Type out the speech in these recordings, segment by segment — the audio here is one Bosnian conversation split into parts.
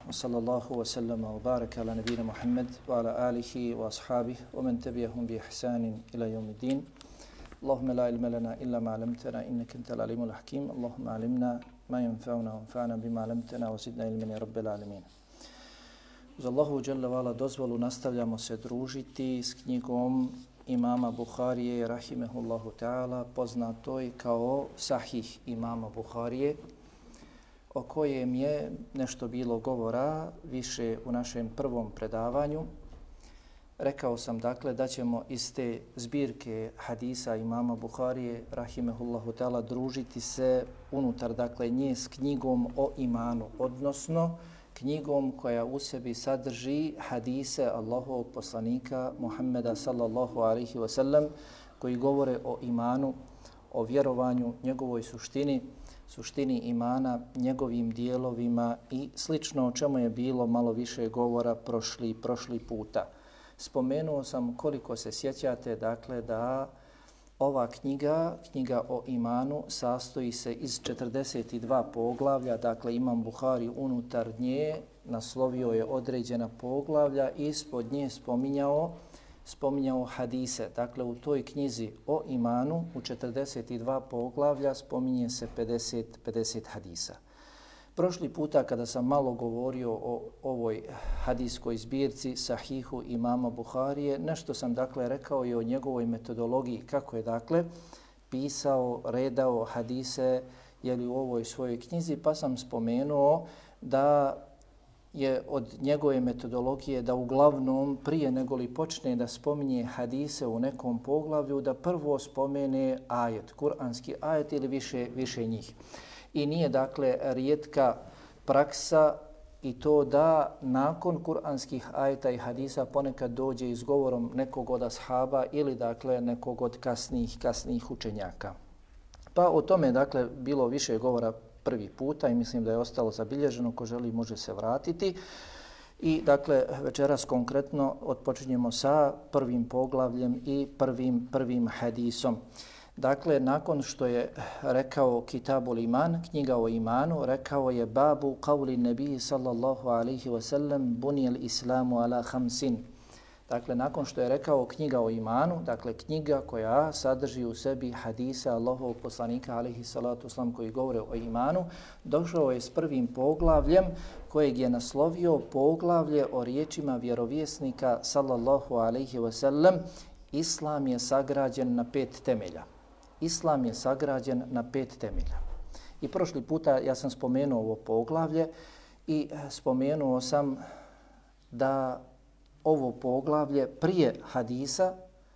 وصلى الله وسلم وبارك على نبينا محمد وعلى آله وأصحابه ومن تبعهم بإحسان إلى يوم الدين. اللهم لا علم لنا إلا ما علمتنا إنك أنت العليم الحكيم. اللهم علمنا ما ينفعنا وانفعنا بما علمتنا وزدنا علما يا رب العالمين. Uz Allahu dželle vala dozvolu nastavljamo se družiti s knjigom imama Buharije rahimehullahu ta'ala, poznatoj kao Sahih imama Buharije, o kojem je nešto bilo govora više u našem prvom predavanju. Rekao sam dakle da ćemo iz te zbirke hadisa imama Buharije rahimehullahu ta'ala družiti se unutar dakle nje s knjigom o imanu, odnosno knjigom koja u sebi sadrži hadise Allahovog poslanika Muhammeda sallallahu alaihi wa sallam koji govore o imanu, o vjerovanju, njegovoj suštini imana, njegovim dijelovima i slično o čemu je bilo malo više govora prošli puta. Spomenuo sam koliko se sjećate dakle da ova knjiga o imanu sastoji se iz 42 poglavlja, dakle Imam Buhari unutar nje naslovio je određena poglavlja i ispod nje spominjao hadise. Dakle u toj knjizi o imanu u 42 poglavlja spominje se 50 hadisa. Prošli puta kada sam malo govorio o ovoj hadijskoj zbirci Sahihu imama Buharije, nešto sam dakle rekao i o njegovoj metodologiji, kako je dakle pisao, redao hadise u ovoj svojoj knjizi, pa sam spomenuo da je od njegove metodologije da uglavnom prije nego li počne da spominje hadise u nekom poglavlju, da prvo spomene ajet, kuranski ajet ili više njih. I nije dakle rijetka praksa i to da nakon kuranskih ajeta i hadisa ponekad dođe izgovorom nekog od ashaba ili dakle nekog od kasnijih učenjaka. Pa o tome dakle bilo više govora prvi puta i mislim da je ostalo zabilježeno, ko želi može se vratiti. I dakle večeras konkretno odpočinjemo sa prvim poglavljem i prvim hadisom. Dakle, nakon što je rekao Kitabul Iman, knjiga o imanu, rekao je babu qavli nebiji sallallahu alaihi wa sallam bunijel islamu ala khamsin. Dakle, nakon što je rekao knjiga o imanu, dakle knjiga koja sadrži u sebi hadise Allahovog poslanika alaihi salatu wasalam koji govore o imanu, došao je s prvim poglavljem kojeg je naslovio poglavlje o riječima vjerovjesnika sallallahu alaihi wa sallam. Islam je sagrađen na 5 temelja. Islam je sagrađen na 5 temelja. I prošli puta ja sam spomenuo ovo poglavlje i spomenuo sam da ovo poglavlje prije hadisa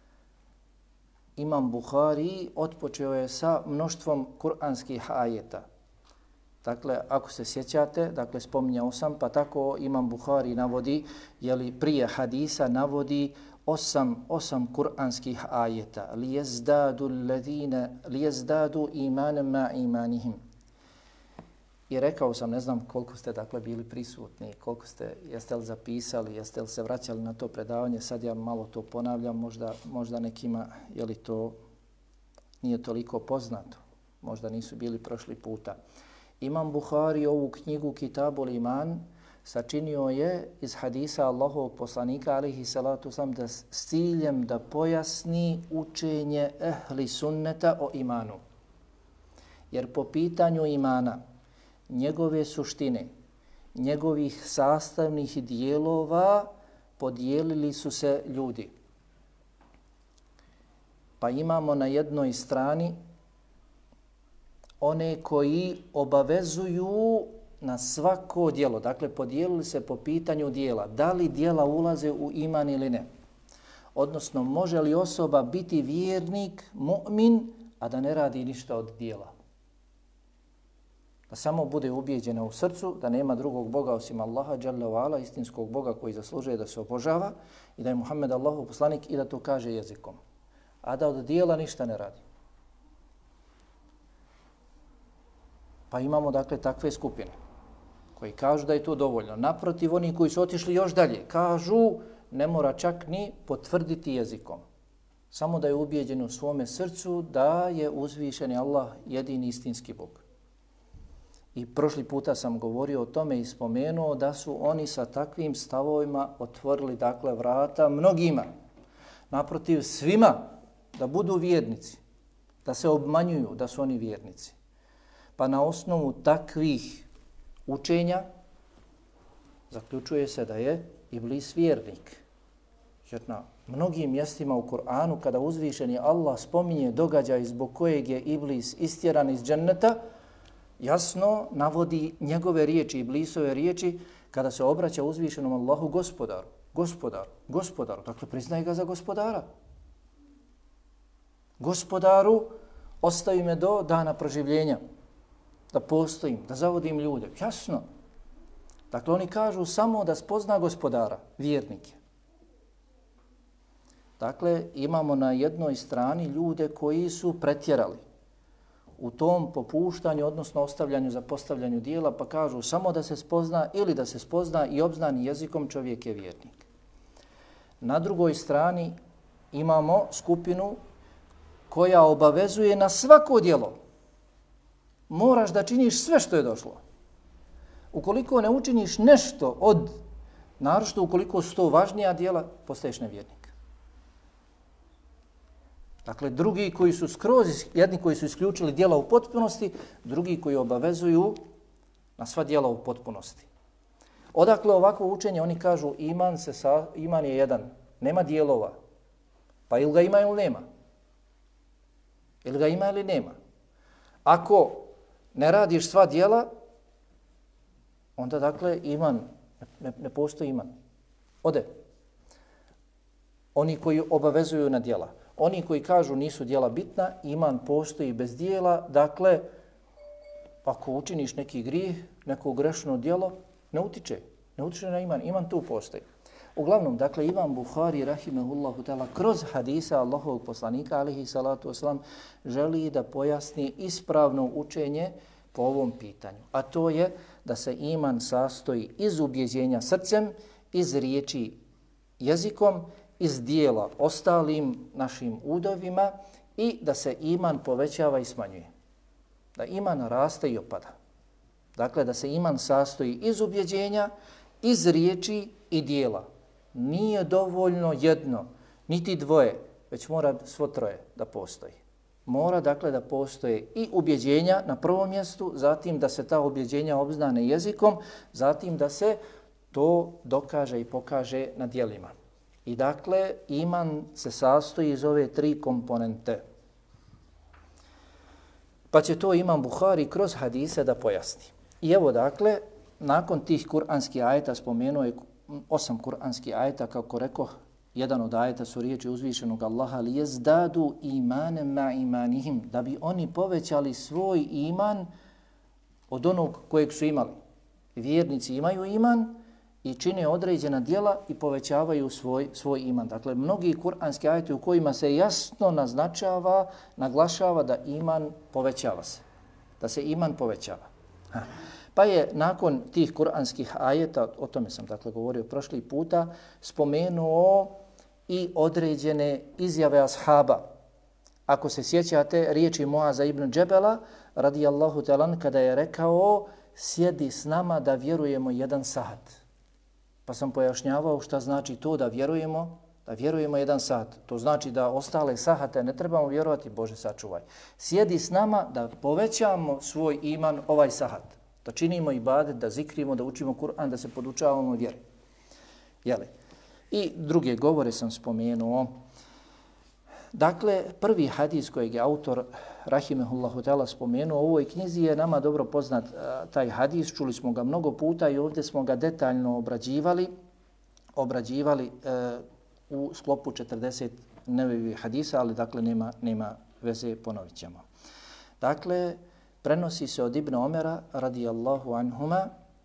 Imam Buhari otpočeo je sa mnoštvom kuranskih ajeta. Dakle, ako se sjećate, dakle spominjao sam, pa tako Imam Buhari navodi, prije hadisa navodi 8 kuranskih ajeta. Lijezdadu imanem ma imanihim. I rekao sam, ne znam koliko ste dakle bili prisutni, jeste li zapisali, jeste li se vraćali na to predavanje, sad ja malo to ponavljam, možda nekima to nije toliko poznato, možda nisu bili prošli puta. Imam Buhari ovu knjigu Kitabul Iman sačinio je iz hadisa Allahovog poslanika alejhi salatu wasalam da s ciljem da pojasni učenje ehli sunneta o imanu. Jer po pitanju imana, njegove suštine, njegovih sastavnih dijelova podijelili su se ljudi. Pa imamo na jednoj strani one koji obavezuju na svako djelo. Dakle, podijelili se po pitanju djela. Da li djela ulaze u iman ili ne? Odnosno, može li osoba biti vjernik, mu'min, a da ne radi ništa od djela? Da samo bude ubijeđena u srcu, da nema drugog Boga osim Allaha, dželle ve ala, istinskog Boga koji zaslužuje da se obožava i da je Muhammed Allahov poslanik i da to kaže jezikom. A da od djela ništa ne radi. Pa imamo dakle takve skupine koji kažu da je to dovoljno. Naprotiv, oni koji su otišli još dalje, kažu ne mora čak ni potvrditi jezikom. Samo da je ubijeđen u svome srcu da je uzvišeni Allah jedini istinski Bog. I prošli puta sam govorio o tome i spomenuo da su oni sa takvim stavovima otvorili dakle vrata mnogima. Naprotiv svima da budu vjernici, da se obmanjuju da su oni vjernici. Pa na osnovu takvih učenja zaključuje se da je Iblis vjernik. Jer na mnogim mjestima u Kur'anu kada uzvišeni Allah spominje događaj zbog kojeg je Iblis istjeran iz dženneta, jasno navodi njegove riječi, Iblisove riječi, kada se obraća uzvišenom Allahu gospodaru. Dakle, priznaje ga za gospodara. Gospodaru, ostavi me do dana proživljenja, da postojim, da zavodim ljude. Jasno. Dakle, oni kažu samo da spozna gospodara, vjernike. Dakle, imamo na jednoj strani ljude koji su pretjerali u tom popuštanju, odnosno ostavljanju za postavljanju dijela, pa kažu samo da se spozna ili da se spozna i obznani jezikom, čovjek je vjernik. Na drugoj strani imamo skupinu koja obavezuje na svako djelo. Moraš da činiš sve što je došlo. Ukoliko ne učiniš nešto od, naročito ukoliko su to važnija djela, postaješ nevjernik. Dakle, drugi koji su jedni koji su isključili djela u potpunosti, drugi koji obavezuju na sva djela u potpunosti. Odakle ovakvo učenje? Oni kažu iman je jedan, nema dijelova. Pa ili ga ima ili nema. Ili ga ima ili nema. Ako ne radiš sva djela, onda dakle iman, ne postoji iman. Ode. Oni koji obavezuju na djela. Oni koji kažu nisu djela bitna, iman postoji bez djela, dakle, ako učiniš neki grijeh, neko grešno djelo, ne utiče na iman tu postoji. Uglavnom, dakle, Imam Buhari, rahimehullahu ta'ala, kroz hadisa Allahovog poslanika, alihi salatu wasalam, želi da pojasni ispravno učenje po ovom pitanju. A to je da se iman sastoji iz ubjeđenja srcem, iz riječi jezikom, iz dijela ostalim našim udovima i da se iman povećava i smanjuje. Da iman raste i opada. Dakle, da se iman sastoji iz ubjeđenja, iz riječi i dijela. Nije dovoljno jedno, niti dvoje, već mora svo troje da postoji. Mora dakle da postoje i ubjeđenja na prvom mjestu, zatim da se ta ubjeđenja obznane jezikom, zatim da se to dokaže i pokaže na djelima. I dakle, iman se sastoji iz ove tri komponente. Pa će to Imam Buhari kroz hadise da pojasni. I evo dakle, nakon tih kuranskih ajeta, spomenuo je 8 kuranskih ajeta, kako rekao, jedan od ajeta su riječi uzvišenog Allaha, li jezdadu imanem ma imanihim, da bi oni povećali svoj iman od onog kojeg su imali. Vjernici imaju iman i čine određena djela i povećavaju svoj iman. Dakle, mnogi kuranski ajeti u kojima se jasno naglašava da iman povećava se. Da se iman povećava. Pa je nakon tih kuranskih ajeta, o tome sam dakle govorio prošli puta, spomenuo i određene izjave ashaba. Ako se sjećate riječi Muaza ibn Džebela, radijallahu ta'ala, kada je rekao, sjedi s nama da vjerujemo 1 sat. Pa sam pojašnjavao šta znači to da vjerujemo 1 sat. To znači da ostale sahate ne trebamo vjerovati, Bože sačuvaj. Sjedi s nama da povećamo svoj iman ovaj sahat. Da činimo ibadet, da zikrimo, da učimo Kur'an, da se podučavamo vjeri. Jeli? I druge govore sam spomenuo. Dakle, prvi hadis kojeg je autor rahimehullahu ta'ala spomenuo u ovoj knjizi je nama dobro poznat taj hadis. Čuli smo ga mnogo puta i ovdje smo ga detaljno obrađivali u sklopu 40 nevevih hadisa, ali dakle nema veze, ponovit ćemo. Dakle, prenosi se od Ibn Omera radijallahu anhuma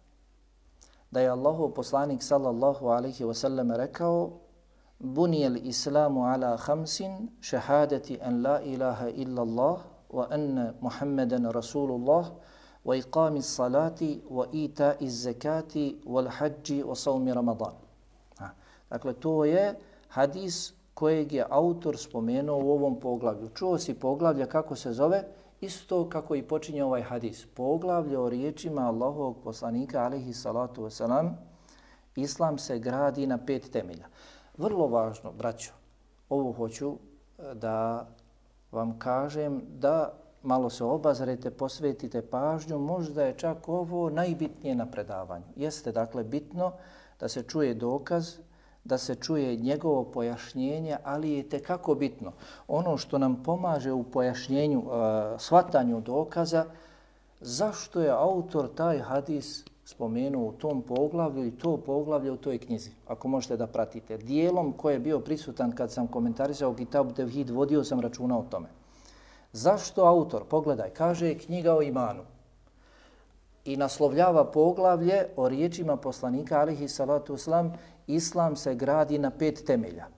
da je Allahov poslanik sallallahu alaihi wasallam rekao bunijel islamu ala khamsin šehadeti an la ilaha illa Allah wa anna Muhammeden Rasulullah wa iqami salati wa ita iz zekati wal hađi wa savmi Ramadan. Dakle, to je hadis kojeg je autor spomenuo u ovom poglavlju. Čuo si poglavlja kako se zove? isto kako i počinje ovaj hadis. Poglavlje o riječima Allahovog poslanika alejhi salatu vesselam, Islam se gradi na 5 temelja. Vrlo važno, braćo, ovo hoću da vam kažem da malo se obazrete, posvetite pažnju, možda je čak ovo najbitnije na predavanju. Jeste dakle bitno da se čuje dokaz, da se čuje njegovo pojašnjenje, ali je tekako bitno. Ono što nam pomaže u pojašnjenju, shvatanju dokaza, zašto je autor taj hadis spomenuo u tom poglavlju i to poglavlje u toj knjizi, ako možete da pratite. Dijelom koji je bio prisutan kad sam komentarisao Kitab Tevhid, vodio sam računa o tome. Zašto autor, pogledaj, kaže knjiga o imanu i naslovljava poglavlje o riječima poslanika alejhi salatu vesselam, Islam se gradi na 5 temelja.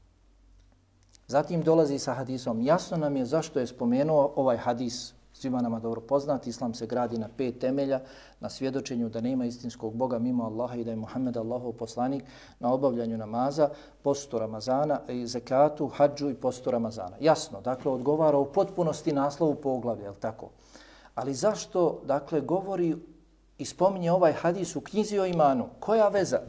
Zatim dolazi sa hadisom. Jasno nam je zašto je spomenuo ovaj hadis, svima nama dobro poznat. Islam se gradi na 5 temelja, na svjedočenju da nema istinskog Boga mimo Allaha i da je Muhammed Allahov poslanik, na obavljanju namaza, postu Ramazana, i zekatu, hadžu i postu Ramazana. Jasno, dakle odgovara u potpunosti naslovu poglavlja, je li tako? Ali zašto, dakle, govori i spominje ovaj hadis u knjizi o imanu? Koja veza?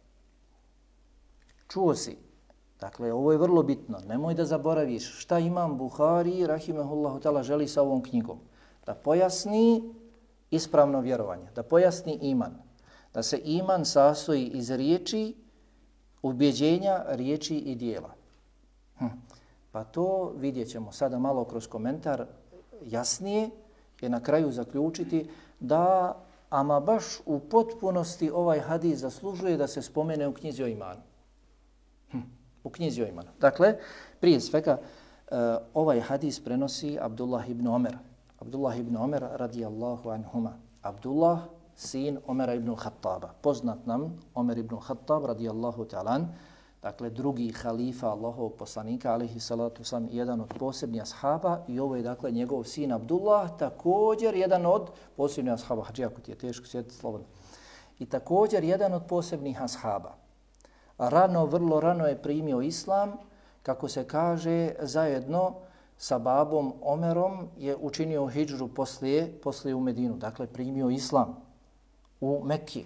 Čuo si. Dakle, ovo je vrlo bitno. Nemoj da zaboraviš šta imam Buhari, rahimehullahu ta'ala, želi sa ovom knjigom. Da pojasni ispravno vjerovanje, da pojasni iman. Da se iman sastoji iz riječi, ubjeđenja, riječi i dijela. Pa to vidjet ćemo sada malo kroz komentar jasnije i na kraju zaključiti da ama baš u potpunosti ovaj hadis zaslužuje da se spomene u knjizi o imanu. U knjizi o imanu. Dakle, prije svega ovaj hadis prenosi Abdullah ibn Omer. Abdullah ibn Omer radijallahu anhuma. Abdullah, sin Omera ibn Khattaba. Poznat nam Omer ibn Khattab radijallahu ta'ala, dakle drugi halifa Allahovog poslanika alejhi salatu vesselam, jedan od posebnih ashaba, i ovo je dakle njegov sin Abdullah, također jedan od posebnih ashaba. Hadži, ako ti je teško sjetiti, slobodno. I također jedan od posebnih ashaba. Rano, vrlo rano je primio islam, kako se kaže, zajedno sa babom Omerom je učinio hidžru poslije u Medinu. Dakle, primio islam u Mekki.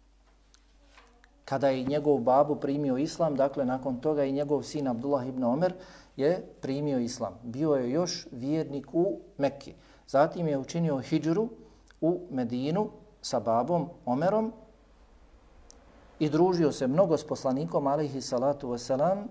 Kada je njegov babu primio islam, dakle, nakon toga i njegov sin Abdullah ibn Omer je primio islam. Bio je još vjernik u Mekki. Zatim je učinio hidžru u Medinu sa babom Omerom i družio se mnogo s poslanikom alejhi salatu vesselam.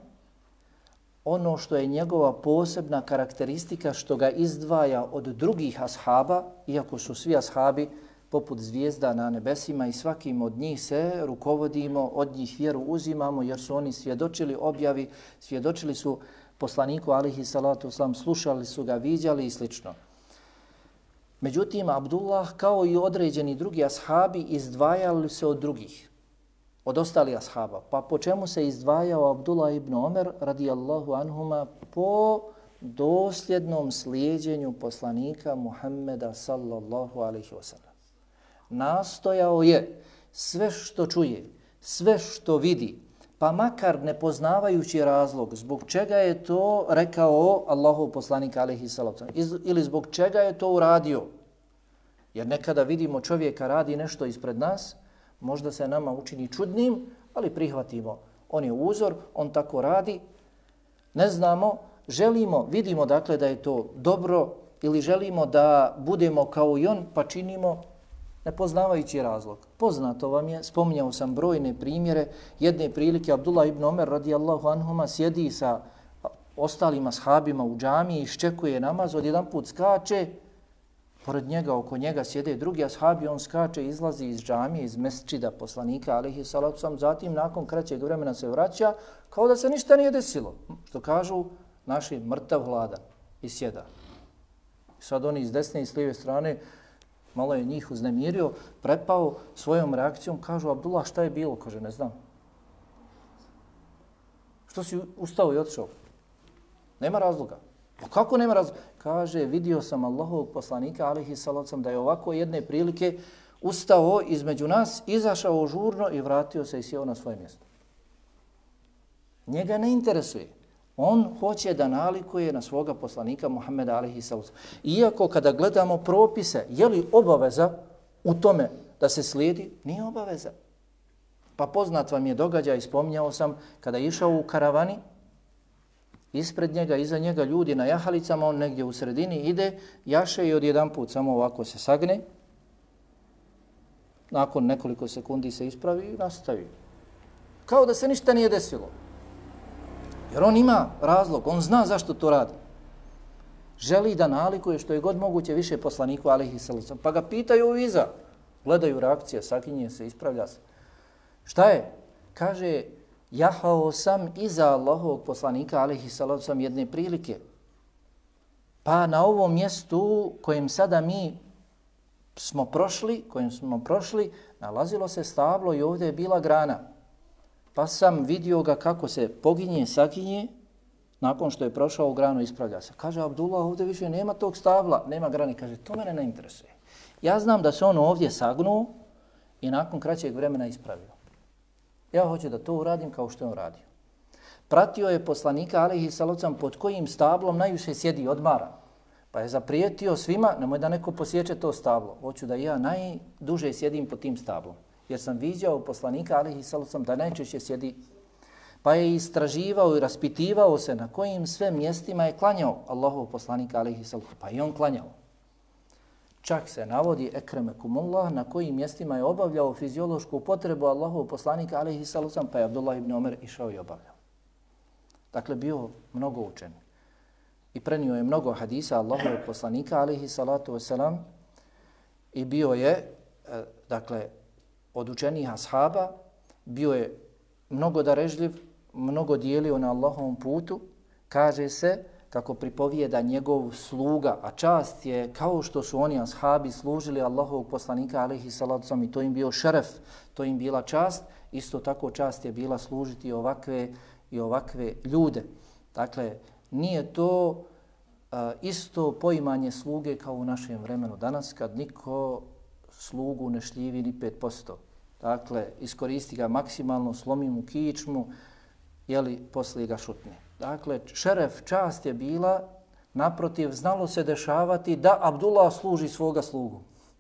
Ono što je njegova posebna karakteristika, što ga izdvaja od drugih ashaba, iako su svi ashabi poput zvijezda na nebesima i svakim od njih se rukovodimo, od njih vjeru uzimamo, jer su oni svjedočili objavi, svjedočili su poslaniku alejhi salatu vesselam, slušali su ga, viđali i slično. Međutim, Abdullah, kao i određeni drugi ashabi, izdvajali se od drugih, od ostalih ashaba. Pa po čemu se izdvajao Abdullah ibn Omer radijallahu anhuma? Po dosljednom slijeđenju poslanika Muhammeda sallallahu alaihi wasallam. Nastojao je sve što čuje, sve što vidi, pa makar ne poznavajući razlog zbog čega je to rekao Allahov poslanik alaihi salatu ili zbog čega je to uradio. Jer nekada vidimo čovjeka radi nešto ispred nas, možda se nama učini čudnim, ali prihvatimo. On je uzor, on tako radi. Ne znamo, želimo, vidimo dakle da je to dobro ili želimo da budemo kao i on, pa činimo ne poznavajući razlog. Poznato vam je, spominjao sam brojne primjere, jedne prilike Abdullah ibn Omer radijallahu anhuma sjedi sa ostalim ashabima u džamiji, iščekuje namaz, odjedanput skače, pored njega, oko njega sjede drugi ashabi, on skače, izlazi iz džamije, iz mesdžida poslanika alejhi salatu vesselam, zatim nakon kraćeg vremena se vraća kao da se ništa nije desilo. Što kažu naši, mrtav hladan i sjeda. Sad oni iz desne i s lijeve strane malo je njih uznemirio, prepao svojom reakcijom, kažu Abdullah, šta je bilo? Kaže, ne znam. Što si ustao i otišao? Nema razloga. Pa kako nema razloga? Kaže, vidio sam Allahovog poslanika alejhi salatu vesselam da je ovako jedne prilike ustao između nas, izašao žurno i vratio se i sjeo na svoje mjesto. Njega ne interesuje. On hoće da nalikuje na svoga poslanika Muhammeda alejhi salatu. Iako kada gledamo propise, je li obaveza u tome da se slijedi? Nije obaveza. Pa poznat vam je događaj, spominjao sam, kada je išao u karavani, ispred njega, iza njega ljudi na jahalicama, on negdje u sredini ide, jaše i odjedanput samo ovako se sagne, nakon nekoliko sekundi se ispravi i nastavi. Kao da se ništa nije desilo. Jer on ima razlog, on zna zašto to radi. Želi da nalikuje što je god moguće više poslaniku alejhi salatu. Pa ga pitaju iza, gledaju reakcije, saginje se, ispravlja se. Šta je? Kaže, jahao sam iza Allahovog poslanika alejhi salatu sam jedne prilike. Pa na ovom mjestu kojim sada mi smo prošli, nalazilo se stablo i ovdje je bila grana. Pa sam vidio ga kako se poginje, saginje, nakon što je prošao u granu, ispravlja se. Kaže, Abdullah, ovdje više nema tog stabla, nema grane. Kaže, to mene ne interesuje. Ja znam da se on ovdje sagnuo i nakon kraćeg vremena ispravio. Ja hoću da to uradim kao što je on radio. Pratio je poslanika alejhi salatu pod kojim stablom najviše sjedi, odmara. Pa je zaprijetio svima, nemoj da neko posjeće to stablo. Hoću da ja najduže sjedim pod tim stablom. Jer sam viđao poslanika alejhi salatu da najčešće sjedi. Pa je istraživao i raspitivao se na kojim sve mjestima je klanjao Allahov poslanika alejhi salatu. Pa i on klanjao. Čak se navodi ekremekumullah na kojim mjestima je obavljao fiziološku potrebu Allahov poslanika alejhi salatu, pa je Abdullah ibn Omer išao i obavljao. Dakle, bio mnogo učen. I prenio je mnogo hadisa Allahovog poslanika alejhi salatu wasalam i bio je, dakle, od učenih ashaba, bio je mnogo darežljiv, mnogo dijelio na Allahovom putu. Kaže se, kako pripovijeda njegov sluga, a čast je kao što su oni ashabi služili Allahovog poslanika alejhi salatu wasalam i to im bio šeref, to im bila čast, isto tako čast je bila služiti ovakve ljude. Dakle, nije to isto poimanje sluge kao u našem vremenu danas, kad niko slugu ne šljivi ni 5%. Dakle, iskoristi ga maksimalno, slomi mu kičmu, jeli poslije ga šutne. Dakle, šeref, čast je bila, naprotiv, znalo se dešavati da Abdullah služi svoga slugu.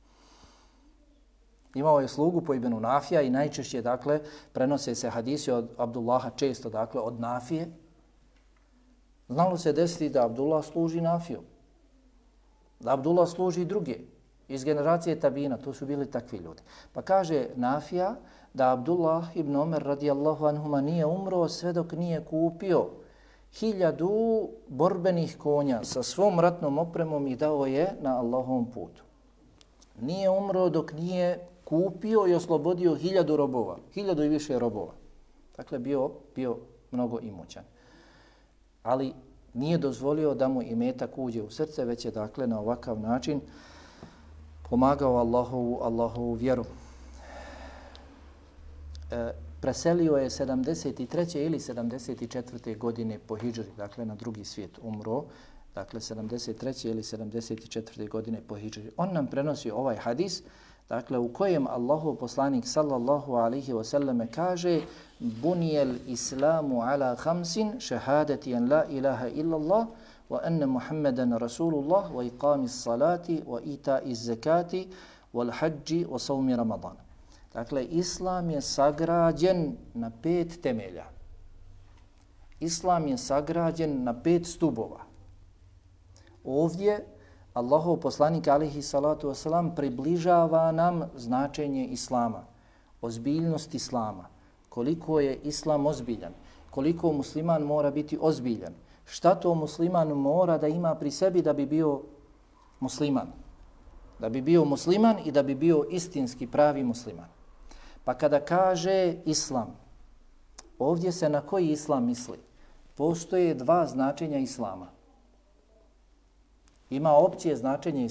Imao je slugu po imenu Nafija i najčešće, dakle, prenose se hadisi od Abdullaha često, dakle, od Nafije. Znalo se desiti da Abdullah služi Nafiju, da Abdullah služi druge. Iz generacije tabina, to su bili takvi ljudi. Pa kaže Nafija da Abdullah ibn Omer radijallahu anhuma nije umro sve dok nije kupio 1000 borbenih konja sa svom ratnom opremom i dao je na Allahovom putu. Nije umro dok nije kupio i oslobodio 1000 robova, 1000 i više robova. Dakle, bio mnogo imućan. Ali nije dozvolio da mu imetak uđe u srce, već je, dakle, na ovakav način pomagao Allahovu vjeru. Preselio je 73. ili 74. godine po hidžri, dakle na drugi svijet umro, dakle 73. ili 74. godine po hidžri. On nam prenosi ovaj hadis, dakle u kojem Allahov poslanik sallallahu alaihi wasallam kaže bunijel islamu ala khamsin šehadeti en la ilaha illallah wa anna Muhammadan Rasulullah wa iqamis salati wa ita'iz zakati wal hađi wa savmi Ramadana. Dakle, Islam je sagrađen na 5 temelja. Islam je sagrađen na 5 stubova. Ovdje Allahov poslanik alejhi salatu wasalam približava nam značenje Islama, ozbiljnost Islama, koliko je Islam ozbiljan, koliko musliman mora biti ozbiljan, šta to musliman mora da ima pri sebi da bi bio musliman. Da bi bio musliman i da bi bio istinski pravi musliman. Pa kada kaže Islam, ovdje se na koji Islam misli? Postoje 2 značenja Islama. Ima opće značenje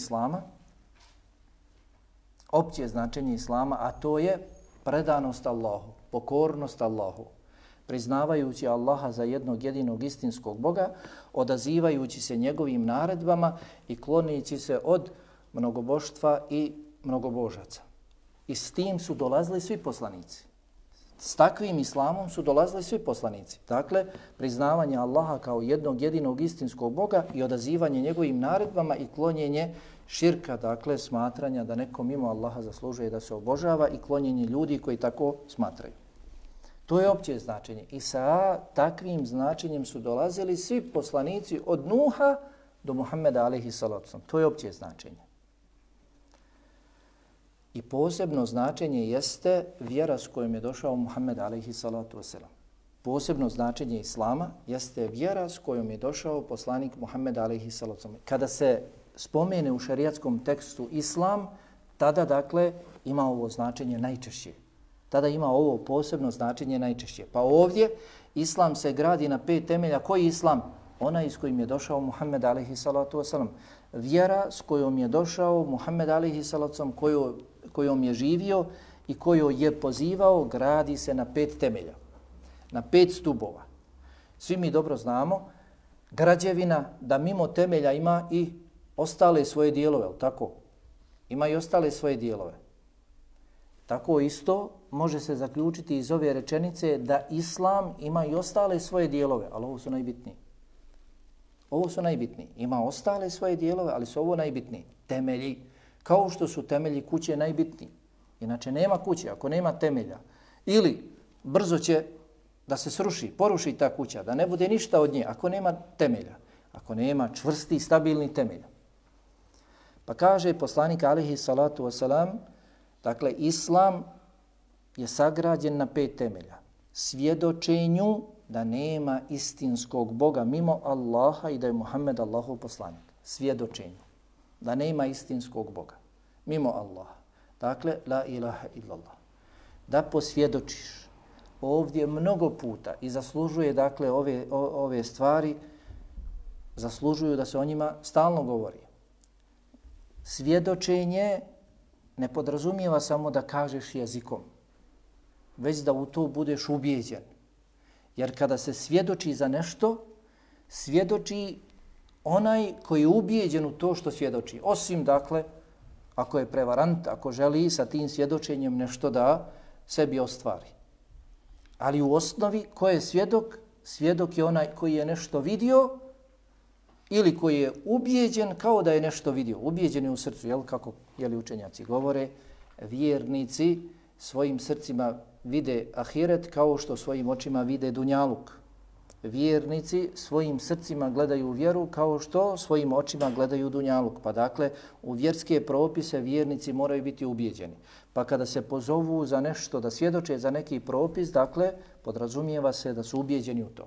Islama, a to je predanost Allahu, pokornost Allahu, priznavajući Allaha za jednog jedinog istinskog Boga, odazivajući se njegovim naredbama i klonići se od mnogoboštva i mnogobožaca. I s tim su dolazili svi poslanici. S takvim islamom su dolazili svi poslanici. Dakle, priznavanje Allaha kao jednog jedinog istinskog Boga i odazivanje njegovim naredbama i klonjenje širka, dakle smatranja da neko mimo Allaha zaslužuje da se obožava i klonjenje ljudi koji tako smatraju. To je opće značenje. I sa takvim značenjem su dolazili svi poslanici od Nuha do Muhammeda alejhi salatu vesselam. To je opće značenje. I posebno značenje jeste vjera s kojom je došao Muhammed alejhi salatu vesselam. Posebno značenje islama jeste vjera s kojom je došao poslanik Muhammed alejhi salatu vesselam. Kada se spomene u šerijatskom tekstu islam, tada dakle ima ovo značenje najčešće. Tada ima ovo posebno značenje najčešće. Pa ovdje islam se gradi na 5 temelja. Koji islam? Onaj s kojim je došao Muhammed alejhi salatu vesselam. Vjera s kojom je došao Muhammed alejhi salatu vesselam, kojom je živio i kojoj je pozivao, gradi se na 5 temelja, na 5 stubova. Svi mi dobro znamo građevina da mimo temelja ima i ostale svoje dijelove, tako? Ima i ostale svoje dijelove. Tako isto može se zaključiti iz ove rečenice da islam ima i ostale svoje dijelove, ali ovo su najbitniji. Ovo su najbitniji. Ima ostale svoje dijelove, ali su ovo najbitniji. Temelji. Kao što su temelji kuće najbitniji. Inače nema kuće ako nema temelja. Ili brzo će da se sruši, poruši ta kuća, da ne bude ništa od nje ako nema temelja. Ako nema čvrsti, stabilni temelja. Pa kaže poslanik alejhi salatu vesselam, dakle islam je sagrađen na 5 temelja. Svjedočenju da nema istinskog Boga mimo Allaha i da je Muhammed Allahov poslanik. Svjedočenju da nema istinskog Boga mimo Allaha. Dakle, la ilaha illallah. Da posvjedočiš ovdje mnogo puta i zaslužuje, dakle, ove stvari, zaslužuju da se o njima stalno govori. Svjedočenje ne podrazumijeva samo da kažeš jezikom, već da u to budeš ubijeđen. Jer kada se svjedoči za nešto, svjedoči onaj koji je ubijeđen u to što svjedoči. Osim, dakle, ako je prevarant, ako želi sa tim svjedočenjem nešto da sebi ostvari. Ali u osnovi, ko je svjedok? Svjedok je onaj koji je nešto vidio ili koji je ubijeđen kao da je nešto vidio. Ubijeđen je u srcu, jel, kako učenjaci govore, vjernici svojim srcima vide ahiret kao što svojim očima vide dunjaluk. Vjernici svojim srcima gledaju vjeru kao što svojim očima gledaju dunjaluk. Pa dakle, u vjerske propise vjernici moraju biti ubijeđeni. Pa kada se pozovu za nešto, da svjedoče za neki propis, dakle, podrazumijeva se da su ubijeđeni u to.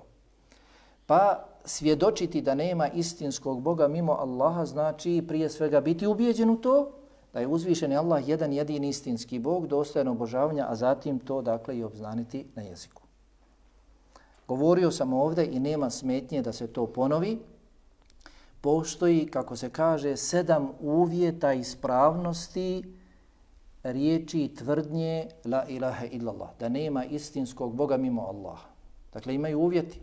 Pa svjedočiti da nema istinskog Boga mimo Allaha znači prije svega biti ubijeđen u to, da je uzvišeni Allah jedan jedini istinski Bog, dostojan obožavanja, a zatim to dakle i obznaniti na jeziku. Govorio sam ovdje i nema smetnje da se to ponovi. Postoji, kako se kaže, 7 uvjeta ispravnosti riječi i tvrdnje la ilaha illallah, da nema istinskog Boga mimo Allaha. Dakle, imaju uvjeti.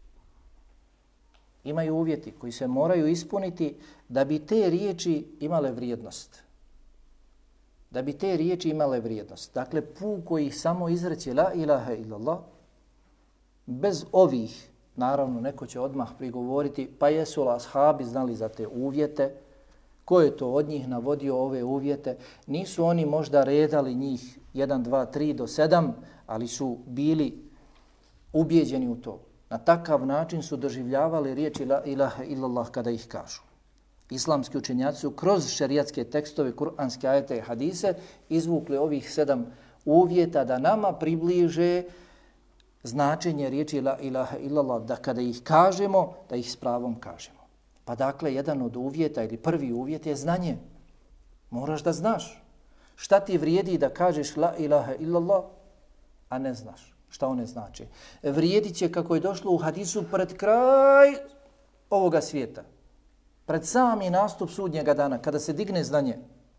Imaju uvjeti koji se moraju ispuniti da bi te riječi imale vrijednost. Da bi te riječi imale vrijednost. Dakle, puko ih samo izreći la ilaha illallah, bez ovih, naravno neko će odmah prigovoriti, pa jesu li ashabi znali za te uvjete, ko je to od njih navodio ove uvjete, nisu oni možda redali njih 1, 2, 3 do 7, ali su bili ubijeđeni u to. Na takav način su doživljavali riječi la ilaha illallah kada ih kažu. Islamski učenjaci su kroz šerijatske tekstove, kuranske ajete i hadise izvukli ovih 7 uvjeta da nama približe značenje riječi la ilaha illallah, da kada ih kažemo, da ih s pravom kažemo. Pa dakle, jedan od uvjeta ili prvi uvjet je znanje. Moraš da znaš. Šta ti vrijedi da kažeš la ilaha illallah, a ne znaš šta one znači. Vrijedit će, kako je došlo u hadisu, pred kraj ovoga svijeta. Pred sami nastup sudnjega dana, kada se digne znanje.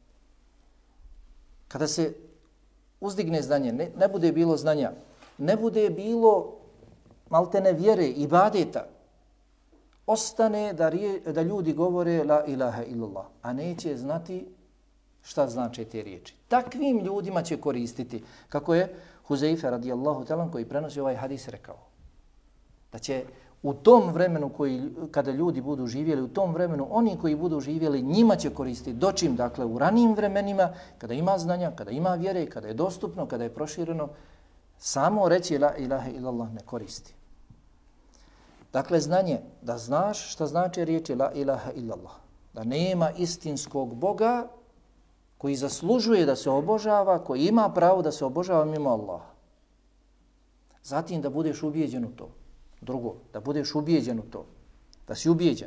Kada se uzdigne znanje, ne bude bilo znanja, ne bude bilo maltene vjere, ibadeta, ostane da ljudi govore la ilaha illallah, a neće znati šta znače te riječi. Takvim ljudima će koristiti, kako je Huzeife radijallahu ta'ala koji prenosi ovaj hadis rekao da će u tom vremenu kada ljudi budu živjeli, u tom vremenu oni koji budu živjeli njima će koristiti. Dočim, dakle, u ranijim vremenima, kada ima znanja, kada ima vjere, kada je dostupno, kada je prošireno, samo reći la ilaha illallah ne koristi. Dakle, znanje, da znaš šta znači riječi la ilaha illallah. Da nema istinskog Boga koji zaslužuje da se obožava, koji ima pravo da se obožava mimo Allaha. Zatim da budeš ubijeđen u to. Drugo, da budeš ubijeđen u to. Da si ubijeđen.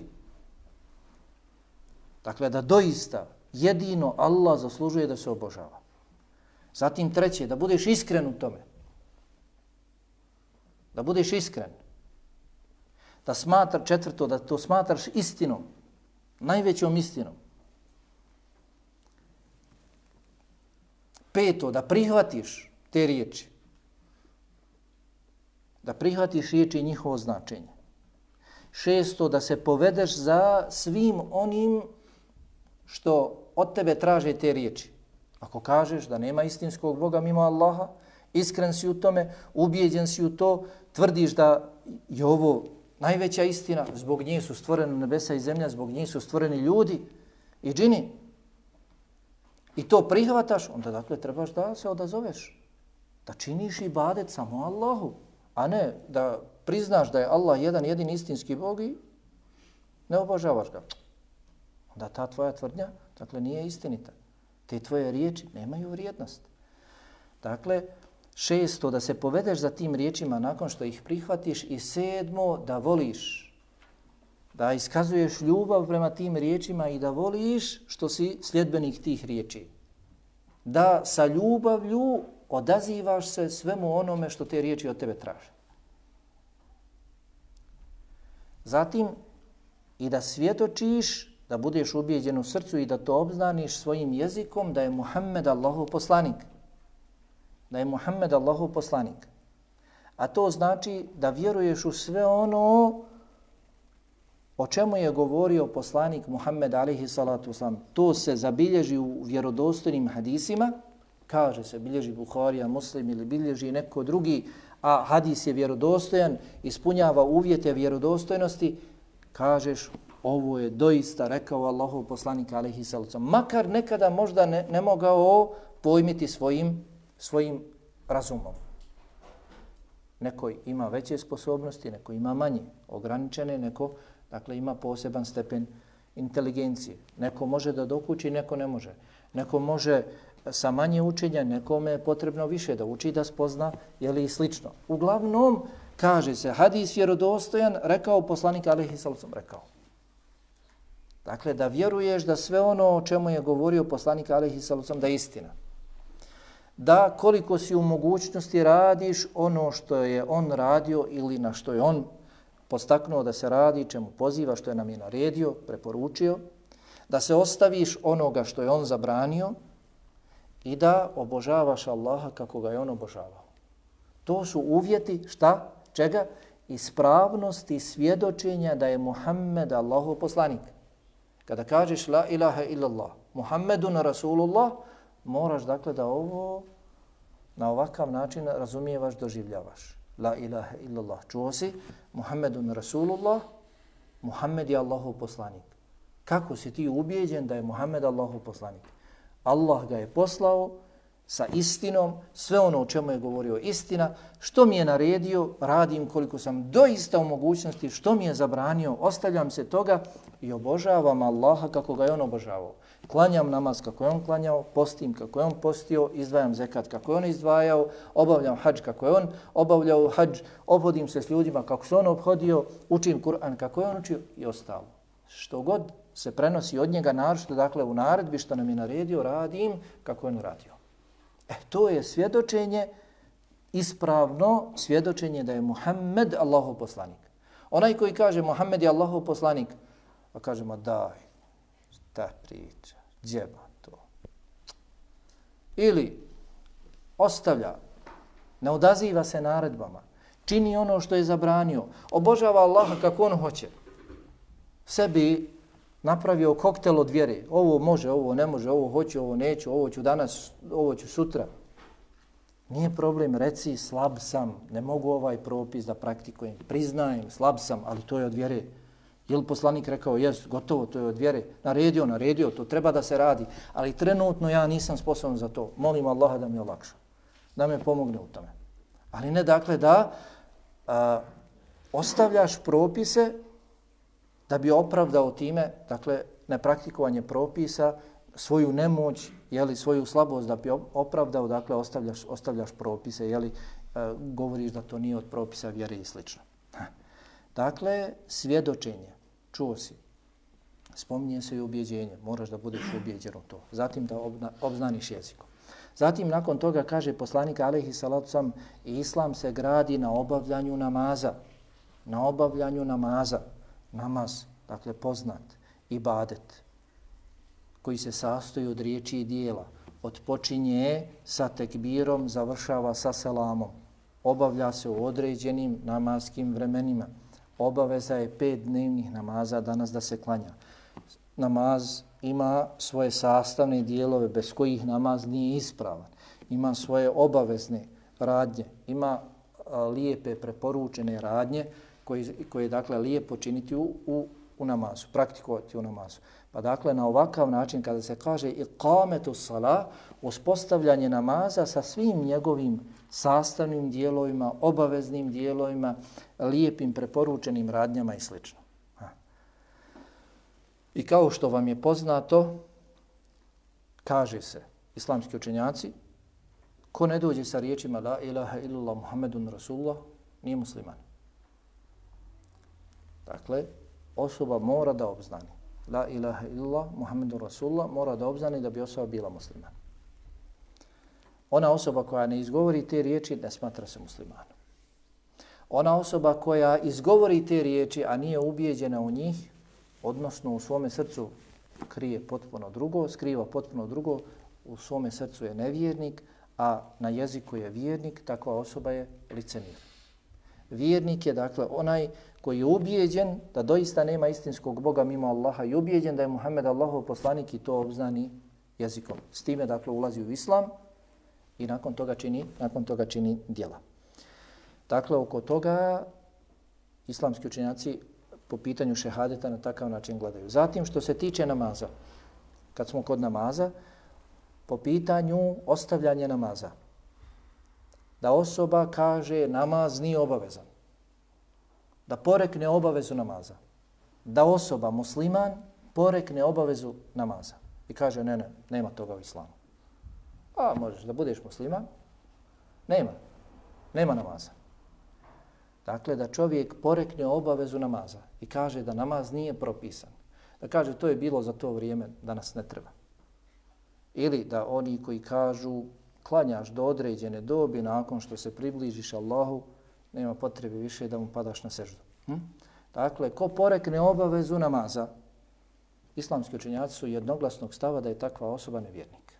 Dakle, da doista jedino Allah zaslužuje da se obožava. Zatim treće, da budeš iskren u tome. Da budeš iskren. Četvrto, da to smatraš istinom. Najvećom istinom. Peto, da prihvatiš te riječi. Da prihvatiš riječi i njihovo značenje. Šesto, da se povedeš za svim onim što od tebe traže te riječi. Ako kažeš da nema istinskog Boga mimo Allaha, iskren si u tome, ubijeđen si u to, tvrdiš da je ovo najveća istina, zbog nje su stvorene nebesa i zemlja, zbog nje su stvoreni ljudi i džini. I to prihvataš, onda dakle trebaš da se odazoveš. Da činiš ibadet samo Allahu, a ne da priznaš da je Allah jedan jedini istinski Bog i ne obožavaš ga. Onda ta tvoja tvrdnja, dakle, nije istinita. Te tvoje riječi nemaju vrijednost. Dakle, šesto, da se povedeš za tim riječima nakon što ih prihvatiš i sedmo, da voliš, da iskazuješ ljubav prema tim riječima i da voliš što si sljedbenik tih riječi. Da sa ljubavlju odazivaš se svemu onome što te riječi od tebe traže. Zatim, i da svjedočiš, da budeš ubijeđen u srcu i da to obznaniš svojim jezikom da je Muhammed Allahov poslanik. Da je Muhammed Allahov poslanik. A to znači da vjeruješ u sve ono o čemu je govorio poslanik Muhammed alejhi salatu vesselam. To se zabilježi u vjerodostojnim hadisima, kaže se bilježi Buharija, Muslim ili bilježi neko drugi, a hadis je vjerodostojan, ispunjava uvjete vjerodostojnosti, kažeš ovo je doista rekao Allahov poslanik alejhi salatu vesselam. Makar nekada možda ne mogao pojmiti svojim razumom. Neko ima veće sposobnosti, neko ima manje, ograničene, neko dakle ima poseban stepen inteligencije. Neko može da dokuči, neko ne može. Neko može sa manje učenja, nekome je potrebno više da uči, da spozna, jeli i slično. Uglavnom, kaže se, hadis vjerodostojan, rekao poslanik alejhi salatu vesselam, rekao. Dakle, da vjeruješ da sve ono o čemu je govorio poslanik alejhi salatu vesselam da je istina. Da koliko si u mogućnosti radiš ono što je on radio ili na što je on postaknuo da se radi, čemu poziva, što je nam je naredio, preporučio, da se ostaviš onoga što je on zabranio i da obožavaš Allaha kako ga je on obožavao. To su uvjeti, šta? Čega? Ispravnosti svjedočenja da je Muhammed Allahov poslanik. Kada kažeš la ilaha illallah, Muhammedun Rasulullah, moraš dakle da ovo na ovakav način razumijevaš, doživljavaš. La ilaha illallah. Čuo si? Muhammedun Rasulullah, Muhammed je Allahov poslanik. Kako si ti ubijeđen da je Muhammed Allahov poslanik? Allah ga je poslao sa istinom, sve ono o čemu je govorio istina, što mi je naredio, radim koliko sam doista u mogućnosti, što mi je zabranio, ostavljam se toga i obožavam Allaha kako ga je on obožavao. Klanjam namaz kako je on klanjao, postim kako je on postio, izdvajam zekat kako je on izdvajao, obavljam hadž kako je on obavljao hadž, obhodim se s ljudima kako se on obhodio, učim Kur'an kako je on učio i ostalo. Što god se prenosi od njega, naročito dakle u naredbi što nam je naredio, radim kako je on radio. To je svjedočenje, ispravno svjedočenje da je Muhammed Allahov poslanik. Onaj koji kaže Muhammed je Allahov poslanik, pa kažemo daj, ta priča, džeba to. Ili ostavlja, ne odaziva se naredbama, čini ono što je zabranio, obožava Allaha kako on hoće. Sebi napravio koktel od vjere. Ovo može, ovo ne može, ovo hoću, ovo neću, ovo ću danas, ovo ću sutra. Nije problem, reci slab sam, ne mogu ovaj propis da praktikujem, priznajem, slab sam, ali to je od vjere. Je li poslanik rekao, jes, gotovo, to je od vjere, naredio, to treba da se radi, ali trenutno ja nisam sposoban za to, molim Allaha da mi olakša, da me pomogne u tome. Ali ne dakle da ostavljaš propise da bi opravdao time, dakle, nepraktikovanje propisa, svoju nemoć, jeli, svoju slabost da bi opravdao, dakle, ostavljaš propise, jeli, govoriš da to nije od propisa vjere i slično. Dakle, svjedočenje, čuo si, spominje se i ubjeđenje, moraš da budeš ubjeđen u to. Zatim da obznaniš jezikom. Zatim, nakon toga, kaže poslanik alejhi salatu vesselam, islam se gradi na obavljanju namaza. Na obavljanju namaza. Namaz, dakle, poznat, ibadet, koji se sastoji od riječi i dijela. Odpočinje sa tekbirom, završava sa selamom. Obavlja se u određenim namaskim vremenima. Obaveza je 5 dnevnih namaza danas da se klanja. Namaz ima svoje sastavne dijelove bez kojih namaz nije ispravan. Ima svoje obavezne radnje, ima lijepe preporučene radnje koje dakle lijepo činiti u namazu, praktikovati u namazu. Pa dakle na ovakav način kada se kaže iqametu salah, uspostavljanje namaza sa svim njegovim sastavnim dijelovima, obaveznim dijelovima, lijepim preporučenim radnjama i sl. I kao što vam je poznato, kaže se, islamski učenjaci, ko ne dođe sa riječima la ilaha illallah Muhammedun Rasulullah, nije musliman. Dakle, osoba mora da obznani. La ilaha illallah Muhammedun Rasulullah mora da obznani da bi osoba bila musliman. Ona osoba koja ne izgovori te riječi ne smatra se muslimanom. Ona osoba koja izgovori te riječi, a nije ubijeđena u njih, odnosno u svome srcu krije potpuno drugo, skriva potpuno drugo, u svome srcu je nevjernik, a na jeziku je vjernik, takva osoba je licemjer. Vjernik je dakle onaj koji je ubijeđen da doista nema istinskog Boga mimo Allaha i ubijeđen da je Muhammed Allahov poslanik i to obznani jezikom. S time dakle ulazi u islam i nakon toga čini djela. Dakle, oko toga islamski učenjaci po pitanju šehadeta na takav način gledaju. Zatim, što se tiče namaza, kad smo kod namaza, po pitanju ostavljanja namaza, da osoba kaže namaz nije obavezan, da porekne obavezu namaza, da osoba musliman porekne obavezu namaza i kaže ne, nema toga u islamu. A možeš da budeš musliman, nema namaza. Dakle, da čovjek porekne obavezu namaza i kaže da namaz nije propisan. Da kaže to je bilo za to vrijeme, danas ne treba. Ili da oni koji kažu klanjaš do određene dobi, nakon što se približiš Allahu, nema potrebe više da mu padaš na seždu. Dakle, ko porekne obavezu namaza, islamski učenjaci su jednoglasnog stava da je takva osoba nevjernik.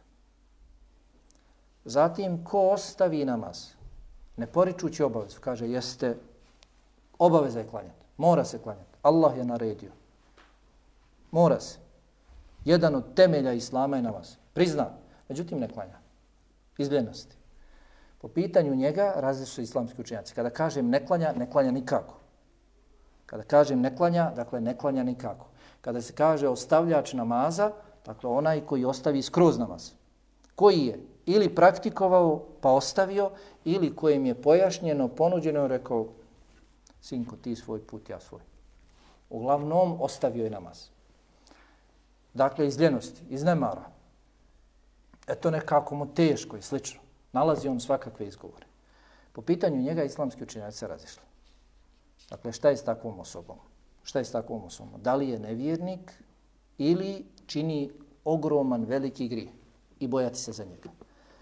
Zatim, ko ostavi namaz, ne poričući obavezu, kaže jeste, obaveza je klanjati, mora se klanjati, Allah je naredio, mora se. Jedan od temelja islama je namaz, prizna, međutim ne klanja, iz ljenosti. Po pitanju njega različite islamski učenjaci. Kada kažem ne klanja nikako. Kada kažem ne klanja, dakle ne klanja nikako. Kada se kaže ostavljač namaza, dakle onaj koji ostavi skroz namaz, koji je ili praktikovao pa ostavio, ili kojem je pojašnjeno, ponuđeno, rekao, sinko, ti svoj put, ja svoj. Uglavnom, ostavio je namaz. Dakle, iz ljenosti, iz nemara. Eto nekako mu teško i slično. Nalazi on svakakve izgovore. Po pitanju njega islamski učenjaci se razišli. Dakle, šta je s takvom osobom? Da li je nevjernik ili čini ogroman, veliki grijeh i bojati se za njega?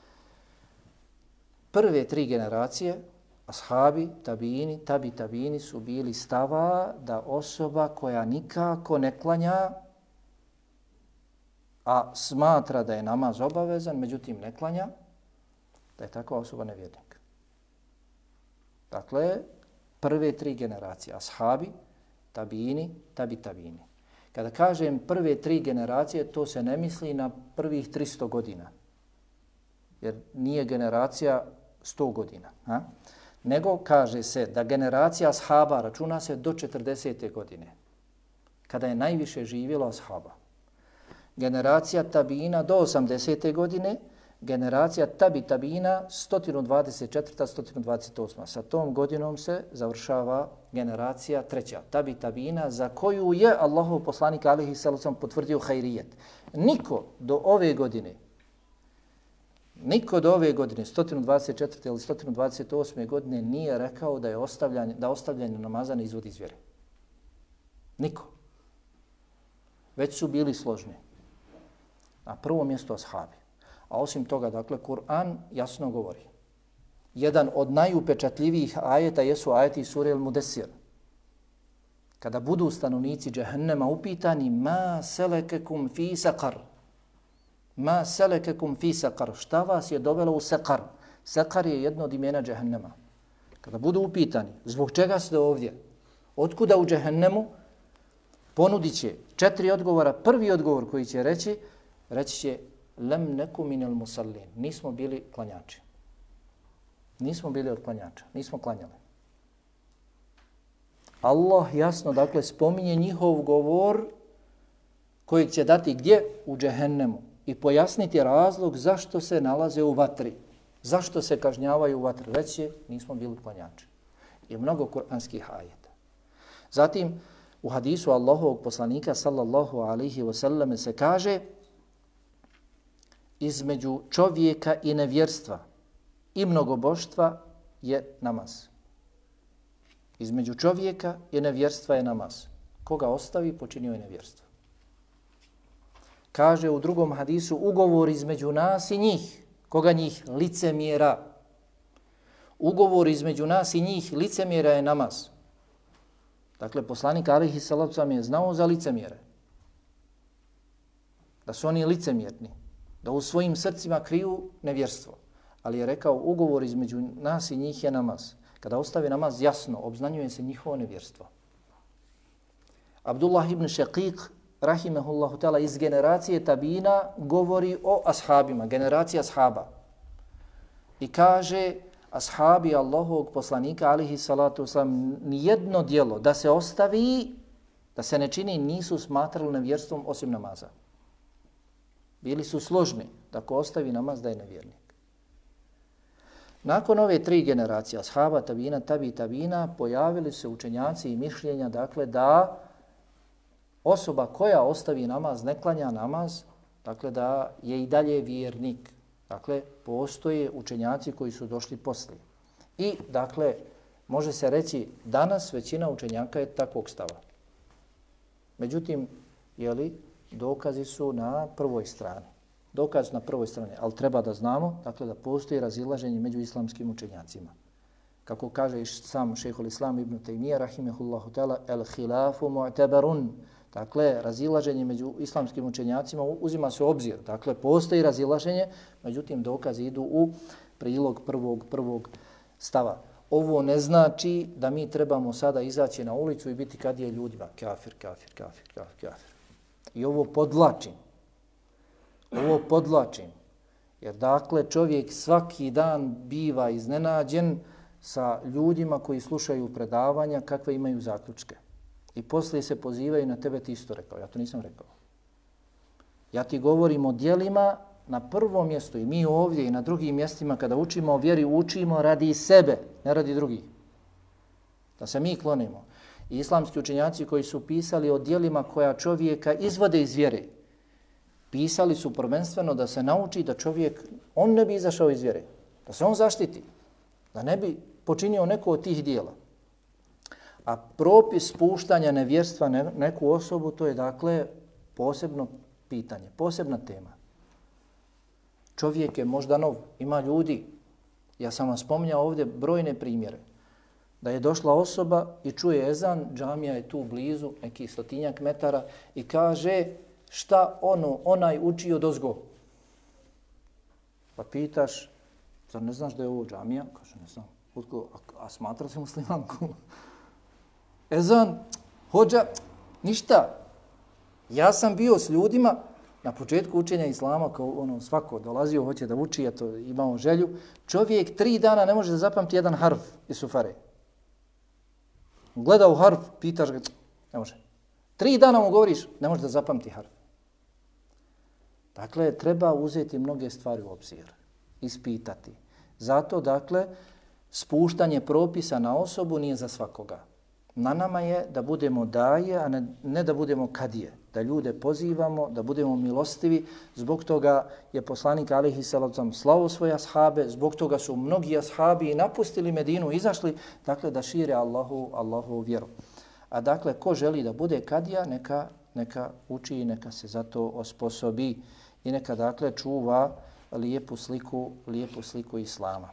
Prve 3 generacije, ashabi, tabiini su bili stava da osoba koja nikako ne klanja, a smatra da je namaz obavezan, međutim ne klanja, da je takva osoba nevjernik. Dakle, prve 3 generacije, ashabi, tabiini. Kada kažem prve 3 generacije, to se ne misli na prvih 300 godina. Jer nije generacija 100 godina. Nego kaže se da generacija ashaba računa se do 40. godine, kada je najviše živjelo ashaba. Generacija tabina do 80. godine, generacija tabina 124. 128. Sa tom godinom se završava generacija treća, tabina, za koju je Allahov poslanik alejhi selam potvrdio hajrijet. Niko do ove godine, 124. ili 128. godine nije rekao da ostavljanje namaza ne izvodi iz vjere. Niko. Već su bili složni. Na prvom mjestu ashabi. A osim toga, dakle, Kur'an jasno govori. Jedan od najupečatljivijih ajeta jesu ajeti sure Al-Mudessir. Kada budu stanovnici džehennema upitani ma selekekum fi saqar. Ma selekekum fi saqar. Šta vas je dovelo u saqar? Saqar je jedno od imena džehennema. Kada budu upitani zbog čega ste ovdje, otkuda u džehennemu, ponudit će 4 odgovora. Prvi odgovor koji će reći će lem neku minel musallin. Nismo bili klanjači. Nismo bili od klanjača. Nismo klanjali. Allah jasno, dakle, spominje njihov govor kojeg će dati gdje? U džehennemu. I pojasniti razlog zašto se nalaze u vatri. Zašto se kažnjavaju u vatri. Reći nismo bili klanjači. I mnogo kuranskih ajeta. Zatim, u hadisu Allahovog poslanika sallallahu alaihi wasallam se kaže između čovjeka i nevjerstva i mnogoboštva je namaz. Između čovjeka i nevjerstva je namaz. Koga ostavi, počinio je nevjerstvo. Kaže u drugom hadisu ugovor između nas i njih. Koga njih? Licemjera. Ugovor između nas i njih licemjera je namaz. Dakle, poslanik alejhi selatu selam je znao za licemjere. Da su oni licemjerni. Da u svojim srcima kriju nevjerstvo. Ali je rekao ugovor između nas i njih je namaz. Kada ostavi namaz, jasno obznanjuje se njihovo nevjerstvo. Abdullah ibn Shaqiq, rahimehullahu ta'ala, iz generacije tabina govori o ashabima, generacija ashaba. I kaže, ashabi Allahovog poslanika, alejhi salatu wasalam, nijedno djelo da se ostavi, da se ne čini, nisu smatrali nevjerstvom osim namaza. Bili su složni da ko ostavi namaz da je nevjernik. Nakon ove 3 generacije, ashaba, tabina, pojavili se učenjaci i mišljenja, dakle, da osoba koja ostavi namaz, ne klanja namaz, dakle, da je i dalje vjernik. Dakle, postoje učenjaci koji su došli poslije. I, dakle, može se reći, danas većina učenjaka je takvog stava. Međutim, dokazi su na prvoj strani. Dokaz na prvoj strani, ali treba da znamo, dakle, da postoji razilaženje među islamskim učenjacima. Kako kaže i sam šejhul Islam ibn Tejmije, rahimehullahu ta'ala, el hilafu mu'tabarun. Dakle, razilaženje među islamskim učenjacima uzima se u obzir. Dakle, postoji razilaženje, međutim, dokazi idu u prilog prvog stava. Ovo ne znači da mi trebamo sada izaći na ulicu i biti kadije ljudima. Kafir. I ovo podlačim. Jer dakle čovjek svaki dan biva iznenađen sa ljudima koji slušaju predavanja kakve imaju zaključke. I poslije se pozivaju na tebe, ti isto rekao. Ja to nisam rekao. Ja ti govorim o djelima na prvom mjestu i mi ovdje i na drugim mjestima kada učimo o vjeri, učimo radi sebe, ne radi drugih. Da se mi klonimo. I islamski učenjaci koji su pisali o djelima koja čovjeka izvode iz vjere, pisali su prvenstveno da se nauči da čovjek, on ne bi izašao iz vjere, da se on zaštiti, da ne bi počinio neko od tih dijela. A propis spuštanja nevjerstva neku osobu, to je dakle posebno pitanje, posebna tema. Čovjek je možda nov, ima ljudi, ja sam vam spominjao ovdje brojne primjere, da je došla osoba i čuje ezan, džamija je tu blizu, neki 100 metara i kaže šta onaj uči odozgo. Pa pitaš, zar ne znaš da je ovo džamija? Kaže, ne znam. A smatra se muslimanku? Ezan, hođa, ništa. Ja sam bio s ljudima Na početku učenja islama, kao svako dolazio, hoće da uči, eto, imao želju, čovjek 3 dana ne može da zapamti jedan harf iz sufare. Gleda u harf, pitaš ga, ne može. 3 dana mu govoriš, ne može da zapamti harf. Dakle, treba uzeti mnoge stvari u obzir, ispitati. Zato, dakle, spuštanje propisa na osobu nije za svakoga. Na nama je da budemo daje, a ne da budemo kadije. Da ljude pozivamo, da budemo milostivi. Zbog toga je poslanik alejhi selatu selam slao svoje ashabe, zbog toga su mnogi ashabi i napustili Medinu, izašli, dakle, da šire Allahu vjeru. A dakle, ko želi da bude kadija, neka uči i neka se za to osposobi i neka, dakle, čuva lijepu sliku islama.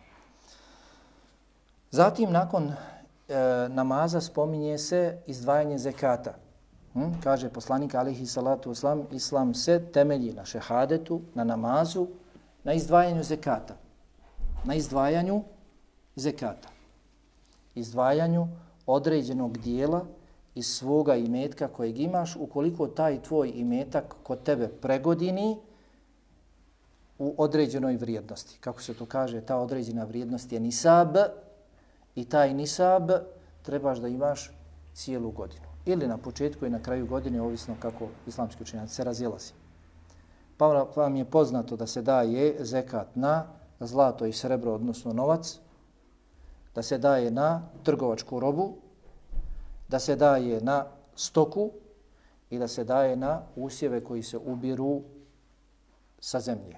Zatim, nakon namaza spominje se izdvajanje zekata. Kaže poslanik alejhi salatu vesselam, islam se temelji na šehadetu, na namazu, na izdvajanju zekata. Na izdvajanju zekata. Izdvajanju određenog dijela iz svoga imetka kojeg imaš, ukoliko taj tvoj imetak kod tebe pregodini u određenoj vrijednosti. Kako se to kaže, ta određena vrijednost je nisab i taj nisab trebaš da imaš cijelu godinu. Ili na početku i na kraju godine, ovisno kako islamski učenjaci se razilazi. Pa vam je poznato da se daje zekat na zlato i srebro, odnosno novac, da se daje na trgovačku robu, da se daje na stoku i da se daje na usjeve koji se ubiru sa zemlje.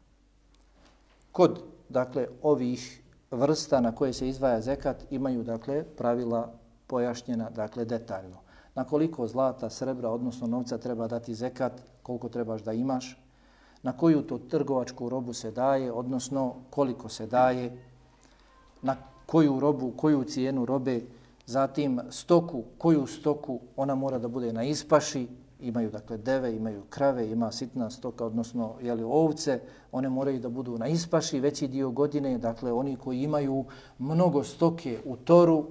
Kod, dakle, ovih vrsta na koje se izdvaja zekat imaju, dakle, pravila pojašnjena, dakle, detaljno. Na koliko zlata, srebra, odnosno novca treba dati zekat, koliko trebaš da imaš, na koju to trgovačku robu se daje, odnosno koliko se daje, na koju robu, koju cijenu robe, zatim stoku, koju stoku, ona mora da bude na ispaši, imaju, dakle, deve, imaju krave, ima sitna stoka, odnosno, ovce, one moraju da budu na ispaši veći dio godine, dakle, oni koji imaju mnogo stoke u toru,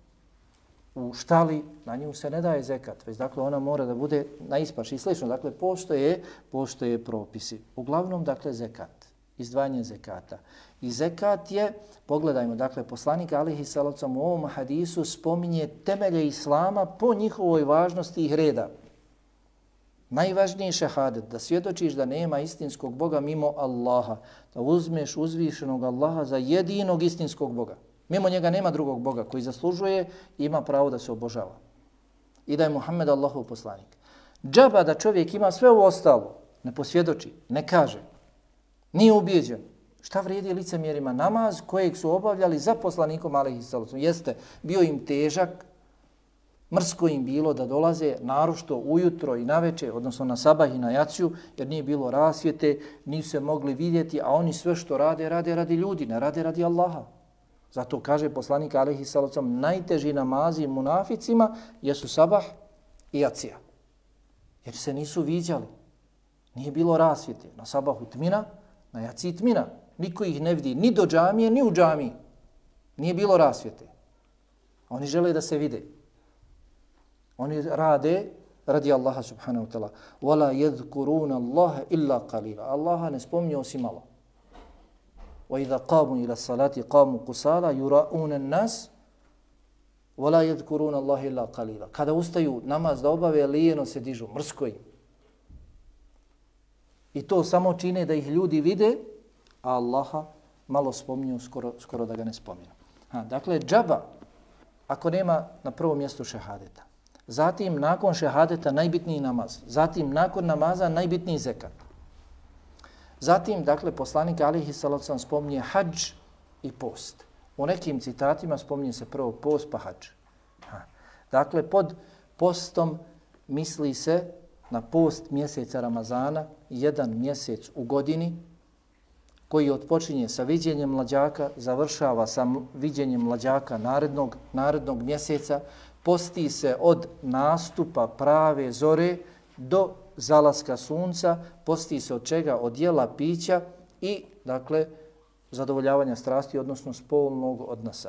u štali, na nju se ne daje zekat, već, dakle, ona mora da bude na ispaši i slično. Dakle, postoje propisi. Uglavnom, dakle, zekat, izdvajanje zekata. I zekat je, pogledajmo, dakle, poslanik alejhi selatu selam u ovom hadisu spominje temelje islama po njihovoj važnosti i reda. Najvažniji je šehadet, da svjedočiš da nema istinskog Boga mimo Allaha, da uzmeš uzvišenog Allaha za jedinog istinskog Boga. Mimo njega nema drugog Boga koji zaslužuje i ima pravo da se obožava. I da je Muhammed Allahov poslanik. Džaba da čovjek ima sve ovo ostalo, ne posvjedoči, ne kaže, nije ubijeđen. Šta vrijedi licemjerima? Namaz kojeg su obavljali za poslanikom alejhi selatu selam jeste bio im težak, mrsko im bilo da dolaze naročito ujutro i naveče, odnosno na sabah i na jaciju, jer nije bilo rasvjete, nisu se mogli vidjeti, a oni sve što rade radi ljudi, ne rade radi Allaha. Zato kaže poslanik alejhi selatu selam, najteži namazi munaficima jesu sabah i jacija. Jer se nisu viđali. Nije bilo rasvjete. Na sabahu tmina, na jaciji tmina. Niko ih ne vidi ni do džamije, ni u džamiji. Nije bilo rasvjete. Oni žele da se vide. Oni rade radi Allaha subhanahu wa ta'ala. وَلَا يَذْكُرُونَ اللَّهَ إِلَّا قَلِيلًا. Allaha ne spominje osim malo. وَإِذَا قَامُوا إِلَى الصَّلَاةِ قَامُوا قُسَالًا يُرَاءُونَ النَّاسَ وَلَا يَذْكُرُونَ اللَّهَ إِلَّا قَلِيلًا. Kada ustaju namaz da obave, lijeno se dižu, mrsko im. I to samo čine da ih ljudi vide, a Allaha malo spominju, skoro da ga ne spominu. Dakle, džaba, ako nema na prvom mjestu šehadeta. Zatim, nakon šehadeta, najbitniji namaz. Zatim, nakon namaza, najbitniji zekat. Zatim, dakle, poslanik alejhi selatu selam spominje hadž i post. U nekim citatima spominje se prvo post pa hadž. Dakle, pod postom misli se na post mjeseca Ramazana, jedan mjesec u godini, koji odpočinje sa viđenjem mlađaka, završava sa viđenjem mlađaka narednog mjeseca, posti se od nastupa prave zore do zalaska sunca, posti se od čega? Od jela, pića i, dakle, zadovoljavanja strasti, odnosno spolnog odnosa.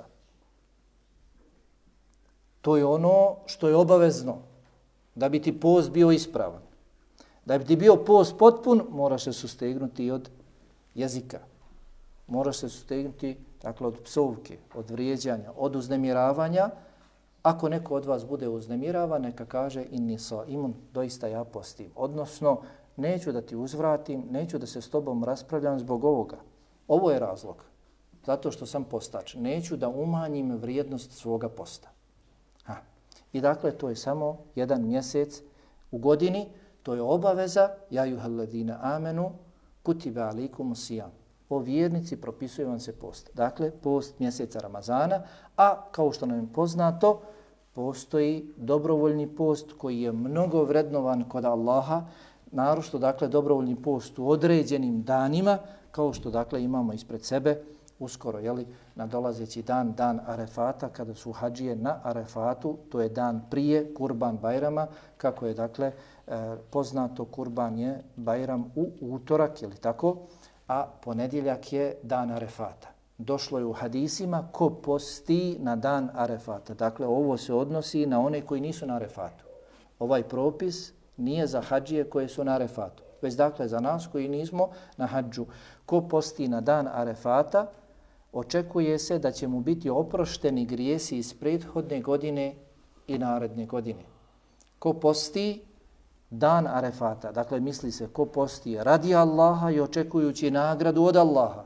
To je ono što je obavezno da bi ti post bio ispravan. Da bi ti bio post potpun, moraš se sustegnuti od jezika. Moraš se sustegnuti dakle, od psovke, od vrijeđanja, od uznemiravanja. Ako neko od vas bude uznemiravan, neka kaže inni saimun, doista ja postim. Odnosno, neću da ti uzvratim, neću da se s tobom raspravljam zbog ovoga. Ovo je razlog. Zato što sam postač. Neću da umanjim vrijednost svoga posta. I dakle, to je samo jedan mjesec u godini. To je obaveza. Ja juhalladina amenu kutiba alikum sijam. O vjernici propisuje vam se post. Dakle, post mjeseca Ramazana. A kao što nam je poznato, postoji dobrovoljni post koji je mnogo vrednovan kod Allaha. Naročito, dakle, dobrovoljni post u određenim danima, kao što, dakle, imamo ispred sebe uskoro, nadolazeći dan Arefata, kada su hadžije na Arefatu, to je dan prije Kurban Bajrama, kako je, dakle, poznato, Kurban je Bajram u utorak, tako, a ponedjeljak je dan Arefata. Došlo je u hadisima ko posti na dan Arefata. Dakle, ovo se odnosi na one koji nisu na Arefatu. Ovaj propis nije za hadžije koje su na Arefatu, već dakle za nas koji nismo na hadžu. Ko posti na dan Arefata, očekuje se da će mu biti oprošteni grijesi iz prethodne godine i naredne godine. Ko posti dan Arefata, dakle misli se ko posti radi Allaha i očekujući nagradu od Allaha,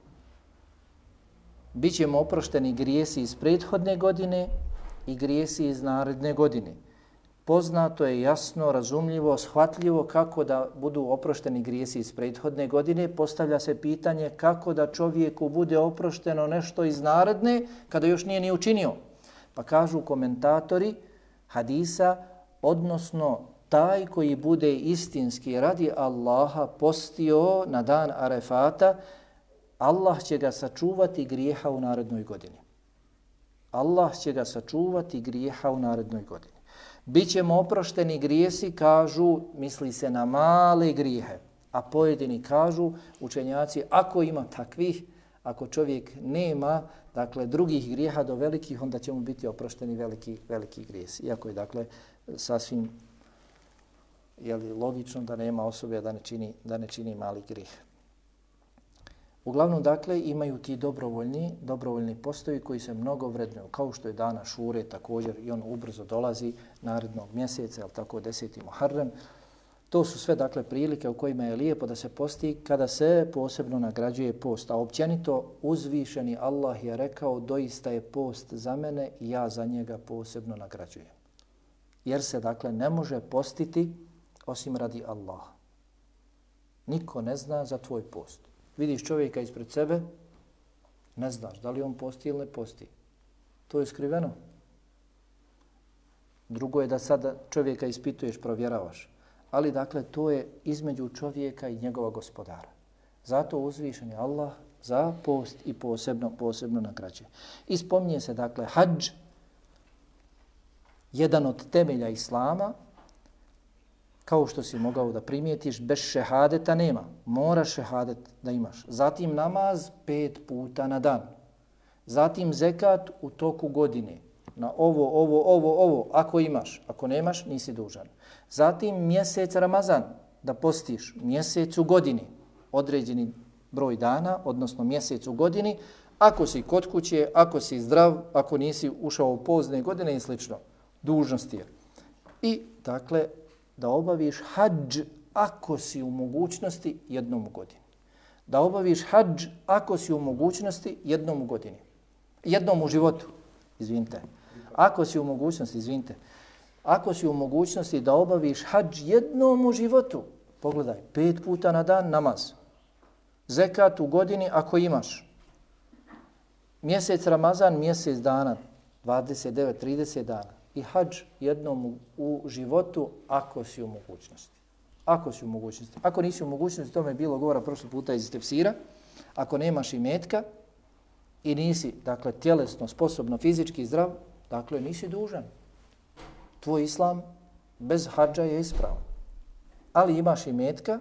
biće mu oprošteni grijesi iz prethodne godine i grijesi iz naredne godine. Poznato je, jasno, razumljivo, shvatljivo kako da budu oprošteni grijesi iz prethodne godine. Postavlja se pitanje kako da čovjeku bude oprošteno nešto iz naredne kada još nije ni učinio. Pa kažu komentatori hadisa, odnosno taj koji bude istinski radi Allaha postio na dan Arefata, Allah će ga sačuvati grijeha u narednoj godini. Allah će ga sačuvati grijeha u narednoj godini. Bićemo oprošteni grijesi, kažu, misli se na male grijehe. A pojedini kažu, učenjaci, ako ima takvih, ako čovjek nema, dakle, drugih grijeha do velikih, onda će mu biti oprošteni veliki grijesi. Iako je, dakle, sasvim logično da nema osobe da ne čini mali grijeh. Uglavnom, dakle, imaju ti dobrovoljni postoji koji se mnogo vrednuju, kao što je dana Šure također i on ubrzo dolazi narednog mjeseca, tako 10. Muharrem. To su sve, dakle, prilike u kojima je lijepo da se posti kada se posebno nagrađuje post. A općenito uzvišeni Allah je rekao doista je post za mene i ja za njega posebno nagrađujem. Jer se, dakle, ne može postiti osim radi Allaha. Niko ne zna za tvoj post. Vidiš čovjeka ispred sebe, ne znaš da li on posti ili ne posti. To je skriveno. Drugo je da sada čovjeka ispituješ, provjeravaš. Ali dakle to je između čovjeka i njegova gospodara. Zato uzvišen je Allah za post i posebno nagrađuje. I spominje se dakle hadž, jedan od temelja Islama, kao što si mogao da primijetiš, bez šehadeta nema. Moraš šehadet da imaš. Zatim namaz 5 puta na dan. Zatim zekat u toku godine. Na ovo, ako imaš. Ako nemaš, nisi dužan. Zatim mjesec Ramazan, da postiš mjesec u godini. Određeni broj dana, odnosno mjesec u godini. Ako si kod kuće, ako si zdrav, ako nisi ušao u pozne godine i slično. Dužnost je. I dakle, da obaviš hadž ako si u mogućnosti jednom u godini. Da obaviš hadž ako si u mogućnosti jednom u godini. Jednom u životu, izvinite. Ako si u mogućnosti da obaviš hadž jednom u životu, pogledaj, 5 puta na dan namaz. Zekat u godini ako imaš. Mjesec Ramazan, mjesec dana, 29-30 dana. I hadž jednom u životu ako si u mogućnosti. Ako nisi u mogućnosti, tome je bilo govora prošli puta iz tefsira, ako nemaš imetka i nisi, dakle, tjelesno, sposobno, fizički zdrav, dakle, nisi dužan. Tvoj islam bez hadža je ispravan. Ali imaš imetka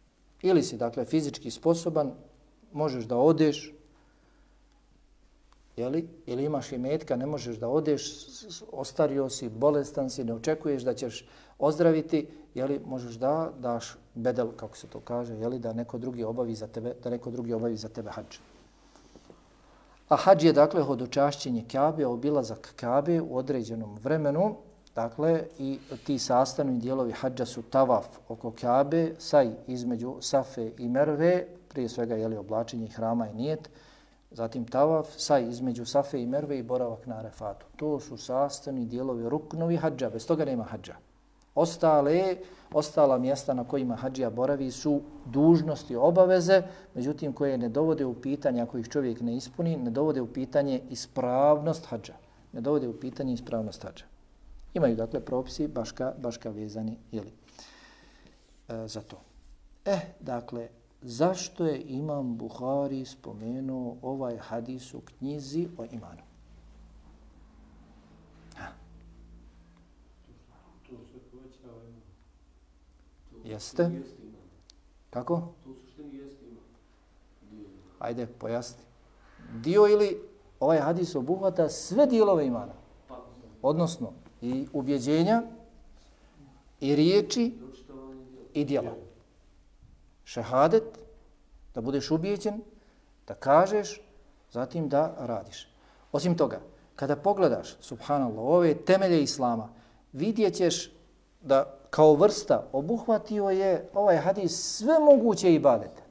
ili si, dakle, fizički sposoban, možeš da odeš ili imaš imetka, ne možeš da odeš, ostario si, bolestan si, ne očekuješ da ćeš ozdraviti, možeš da daš bedel, kako se to kaže, da neko drugi obavi za tebe hadž. A hadž je dakle hodočašćenje Kabe, obilazak Kabe u određenom vremenu. Dakle, i ti sastavni dijelovi hadža su tavaf oko Kabe, saj između Safe i Merve, prije svega oblačenje hrama i nijet, zatim tavaf, saj između Safe i Merve i boravak na Arefatu. To su sastavni dijelovi ruknovi hadža, bez toga nema hadža. Ostala mjesta na kojima hadžija boravi su dužnosti, obaveze, međutim koje ne dovode u pitanje, ako ih čovjek ne ispuni, ne dovode u pitanje ispravnost hadža. Imaju dakle propisi baš ka vezani za to. Dakle, zašto je Imam Buhari spomenuo ovaj hadis u knjizi o imanu? Jeste? Kako? To u suštini jeste iman. Ajde, pojasni. Dio ili ovaj hadis obuhvata sve dijelove imana? Odnosno, i ubjeđenja, i riječi, i djela. Šehadet, da budeš ubijeđen, da kažeš, zatim da radiš. Osim toga, kada pogledaš, subhanallah, ove temelje Islama, vidjet ćeš da kao vrsta obuhvatio je ovaj hadis sve moguće ibadete.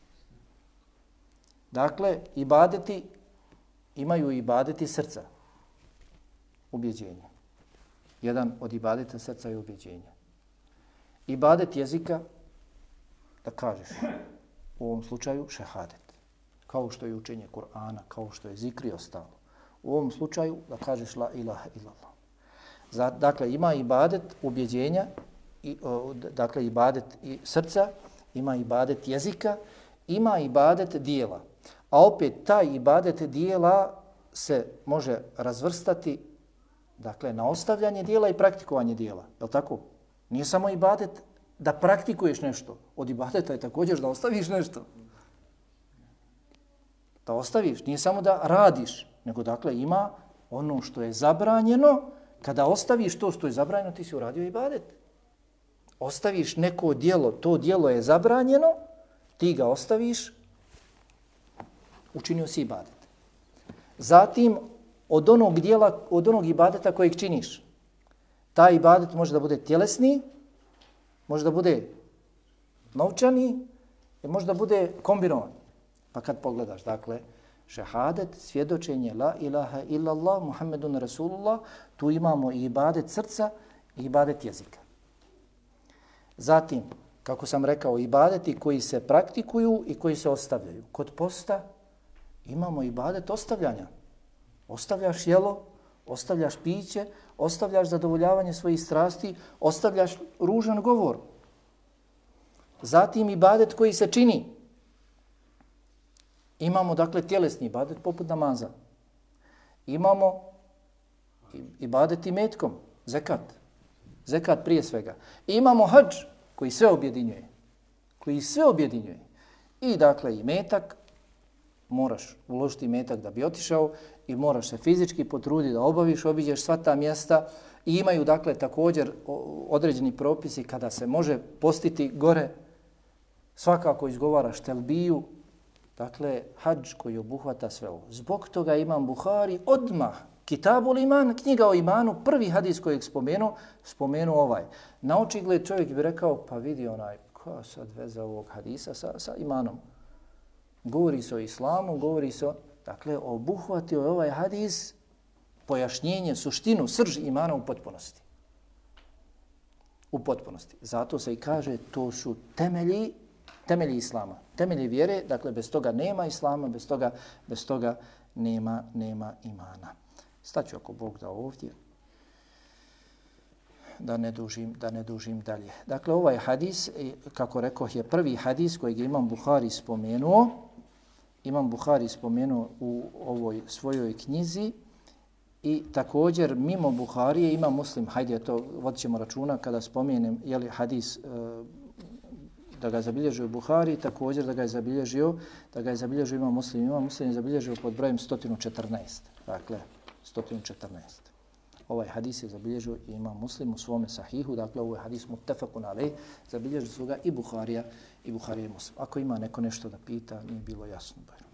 Dakle, ibadeti imaju ibadeti srca, ubjeđenje. Jedan od ibadeta srca je ubjeđenje. Ibadet jezika, da kažeš, u ovom slučaju šehadet, kao što je učenje Kur'ana, kao što je zikr i ostalo. U ovom slučaju da kažeš la ilaha illallah. Dakle, ima ibadet ubjeđenja, dakle ibadet i srca, ima ibadet jezika, ima ibadet dijela. A opet taj ibadet dijela se može razvrstati dakle na ostavljanje dijela i praktikovanje dijela. Je li tako? Nije samo ibadet da praktikuješ nešto. Od ibadeta je također da ostaviš nešto. Da ostaviš, nije samo da radiš, nego dakle ima ono što je zabranjeno. Kada ostaviš to što je zabranjeno, ti si uradio ibadet. Ostaviš neko djelo, to djelo je zabranjeno, ti ga ostaviš, učinio si ibadet. Zatim, od onog ibadeta kojeg činiš, taj ibadet može da bude tjelesni, može da bude novčani i može da bude kombinovan. Pa kad pogledaš, dakle, šehadet, svjedočenje la ilaha illallah, Muhammedun Rasulullah, tu imamo i ibadet srca i ibadet jezika. Zatim, kako sam rekao, ibadeti koji se praktikuju i koji se ostavljaju. Kod posta imamo ibadet ostavljanja. Ostavljaš jelo, ostavljaš piće, ostavljaš zadovoljavanje svojih strasti, ostavljaš ružan govor. Zatim ibadet koji se čini. Imamo dakle tjelesni ibadet poput namaza. Imamo ibadet imetkom, zekat. Zekat prije svega. Imamo hadž koji sve objedinjuje. I dakle imetak, moraš uložiti imetak da bi otišao i moraš se fizički potruditi da obaviš, obiđeš sva ta mjesta i imaju dakle također određeni propisi kada se može postiti gore, svakako izgovaraš telbiju, dakle hadž koji obuhvata sve ovo. Zbog toga Imam Buhari odmah Kitabul Iman, knjiga o imanu, prvi hadis kojeg spomenuo ovaj. Na očigled čovjek bi rekao, pa vidi koja sad veza ovog hadisa sa imanom. Govori se o islamu, govori se o... Dakle, obuhvatio je ovaj hadis pojašnjenje, suštinu, srž imana u potpunosti. U potpunosti. Zato se i kaže, to su temelji islama, temelji vjere, dakle bez toga nema islama, bez toga nema imana. Staću ako Bog da ovdje, da ne dužim dalje. Dakle, ovaj hadis, kako rekoh, je prvi hadis kojeg je Imam Buhari spomenuo. Imam Buhari spomenuo u ovoj svojoj knjizi i također mimo Buharije ima Muslim. Hajde, to vodit ćemo računa kada spomenem hadis da ga je zabilježio Buhari, također da ga je zabilježio Imam Muslim. Imam Muslim je zabilježio pod brojem 114. Dakle, 114. Ovaj hadis je zabilježio i Imam Muslim u svome sahihu, dakle ovo je hadis muttefakun alejh, zabilježili su ga i Buharija i Muslim. Ako ima neko nešto da pita, nije bilo jasno.